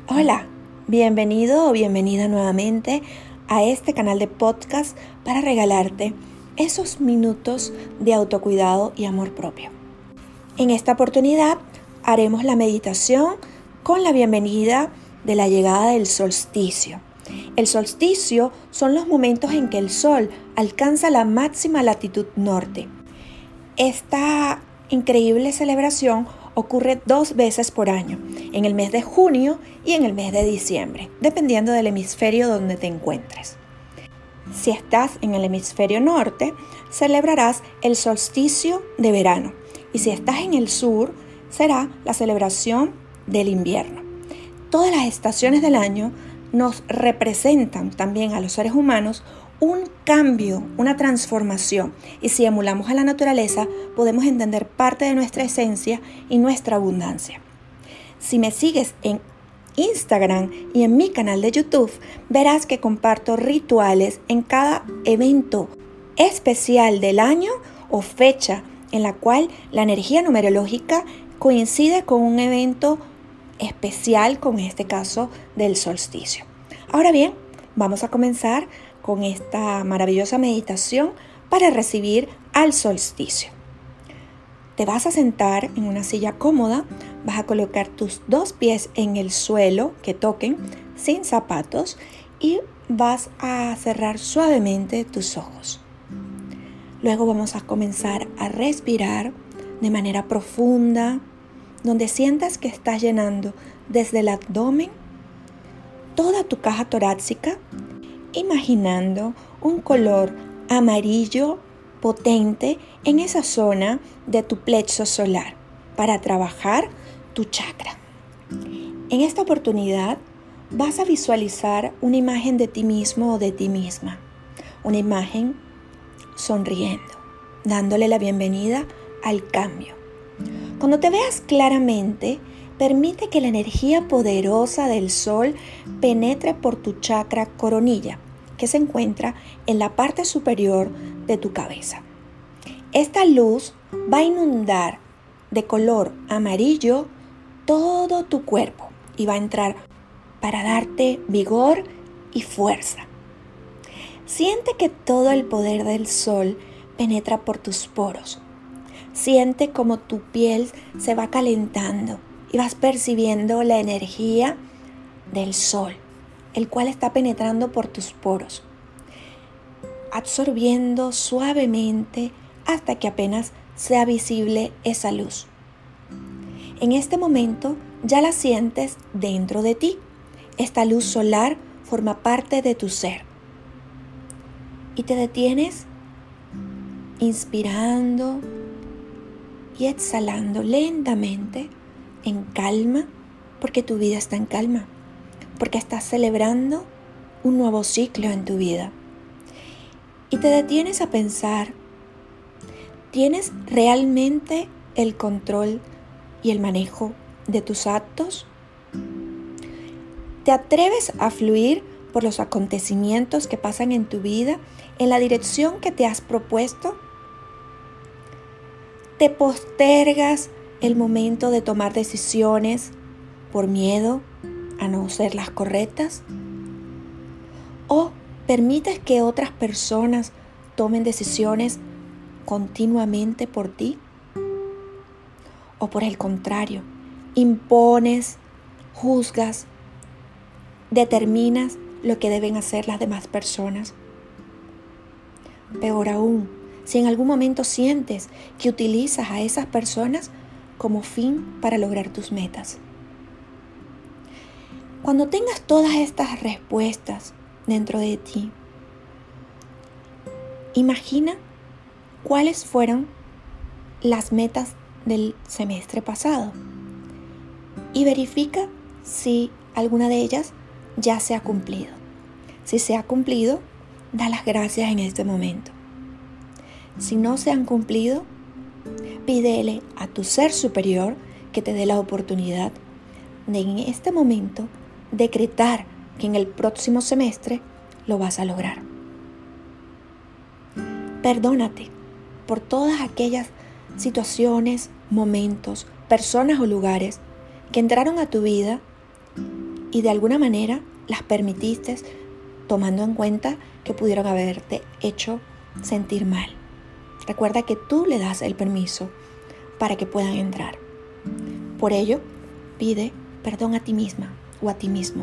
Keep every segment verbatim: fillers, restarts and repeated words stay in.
Hola, bienvenido o bienvenida nuevamente a este canal de podcast para regalarte esos minutos de autocuidado y amor propio. En esta oportunidad haremos la meditación con la bienvenida de la llegada del solsticio. El solsticio son los momentos en que el sol alcanza la máxima latitud norte. Esta increíble celebración ocurre dos veces por año, en el mes de junio y en el mes de diciembre, dependiendo del hemisferio donde te encuentres. Si estás en el hemisferio norte, celebrarás el solsticio de verano, y si estás en el sur, será la celebración del invierno. Todas las estaciones del año nos representan también a los seres humanos un cambio, una transformación, y si emulamos a la naturaleza, podemos entender parte de nuestra esencia y nuestra abundancia. Si me sigues en Instagram y en mi canal de YouTube, verás que comparto rituales en cada evento especial del año o fecha en la cual la energía numerológica coincide con un evento especial, como en este caso del solsticio. Ahora bien, vamos a comenzar con esta maravillosa meditación para recibir al solsticio. Te vas a sentar en una silla cómoda, vas a colocar tus dos pies en el suelo que toquen, sin zapatos, y vas a cerrar suavemente tus ojos. Luego vamos a comenzar a respirar de manera profunda, donde sientas que estás llenando desde el abdomen toda tu caja torácica, imaginando un color amarillo potente en esa zona de tu plexo solar para trabajar tu chakra. En esta oportunidad vas a visualizar una imagen de ti mismo o de ti misma, una imagen sonriendo, dándole la bienvenida al cambio. Cuando te veas claramente, permite que la energía poderosa del sol penetre por tu chakra coronilla, que se encuentra en la parte superior de tu cabeza. Esta luz va a inundar de color amarillo todo tu cuerpo y va a entrar para darte vigor y fuerza. Siente que todo el poder del sol penetra por tus poros. Siente como tu piel se va calentando y vas percibiendo la energía del sol, el cual está penetrando por tus poros, absorbiendo suavemente hasta que apenas sea visible esa luz. En este momento ya la sientes dentro de ti. Esta luz solar forma parte de tu ser. Y te detienes inspirando y exhalando lentamente en calma, porque tu vida está en calma, porque estás celebrando un nuevo ciclo en tu vida. Y te detienes a pensar, ¿tienes realmente el control y el manejo de tus actos? ¿Te atreves a fluir por los acontecimientos que pasan en tu vida en la dirección que te has propuesto? ¿Te postergas el momento de tomar decisiones por miedo a no ser las correctas? ¿O permites que otras personas tomen decisiones continuamente por ti? ¿O por el contrario, impones, juzgas, determinas lo que deben hacer las demás personas? Peor aún, si en algún momento sientes que utilizas a esas personas como fin para lograr tus metas. Cuando tengas todas estas respuestas dentro de ti, imagina cuáles fueron las metas del semestre pasado y verifica si alguna de ellas ya se ha cumplido. Si se ha cumplido, da las gracias en este momento. Si no se han cumplido, pídele a tu ser superior que te dé la oportunidad de en este momento decretar que en el próximo semestre lo vas a lograr. Perdónate por todas aquellas situaciones, momentos, personas o lugares que entraron a tu vida y de alguna manera las permitiste, tomando en cuenta que pudieron haberte hecho sentir mal. Recuerda que tú le das el permiso para que puedan entrar. Por ello, pide perdón a ti misma o a ti mismo.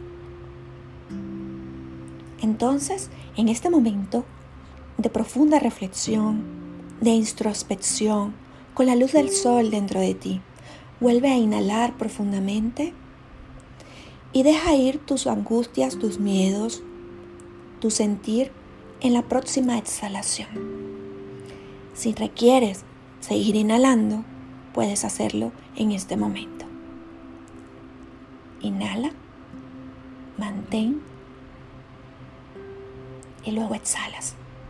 Entonces, en este momento de profunda reflexión, de introspección, con la luz del sol dentro de ti, vuelve a inhalar profundamente y deja ir tus angustias, tus miedos, tu sentir en la próxima exhalación. Si requieres seguir inhalando, puedes hacerlo en este momento. Inhala, mantén y luego exhalas.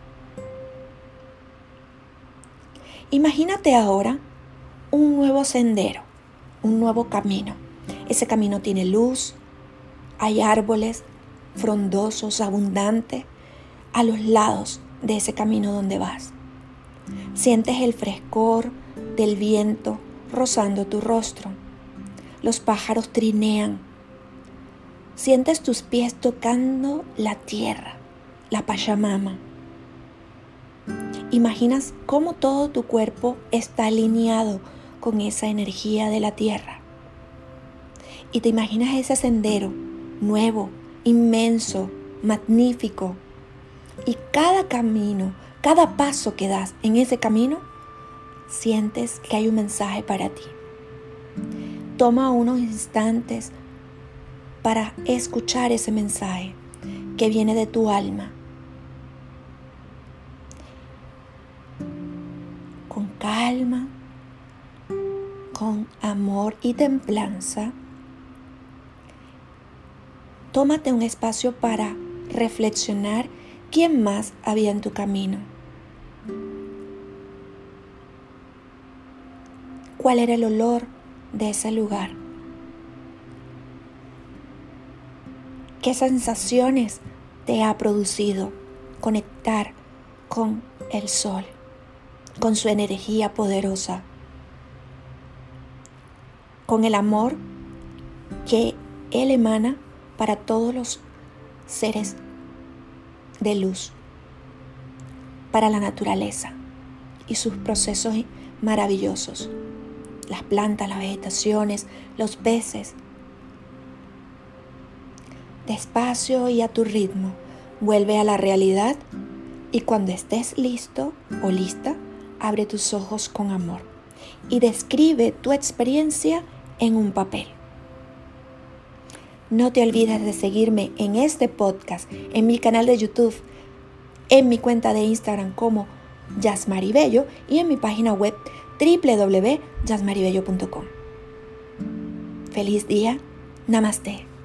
Imagínate ahora un nuevo sendero, un nuevo camino. Ese camino tiene luz, hay árboles frondosos, abundantes, a los lados de ese camino donde vas. Sientes el frescor del viento rozando tu rostro. Los pájaros trinean. Sientes tus pies tocando la tierra, la Pachamama. Imaginas cómo todo tu cuerpo está alineado con esa energía de la tierra. Y te imaginas ese sendero nuevo, inmenso, magnífico. Y cada camino, cada paso que das en ese camino, sientes que hay un mensaje para ti. Toma unos instantes para escuchar ese mensaje que viene de tu alma. Con calma, con amor y templanza, tómate un espacio para reflexionar quién más había en tu camino. ¿Cuál era el olor de ese lugar? ¿Qué sensaciones te ha producido conectar con el sol, con su energía poderosa, con el amor que Él emana para todos los seres de luz, para la naturaleza y sus procesos maravillosos? Las plantas, las vegetaciones, los peces. Despacio y a tu ritmo, vuelve a la realidad y cuando estés listo o lista, abre tus ojos con amor y describe tu experiencia en un papel. No te olvides de seguirme en este podcast, en mi canal de YouTube, en mi cuenta de Instagram como Yasmaribello y en mi página web doble u doble u doble u punto yasmaribello punto com. Feliz día. Namaste.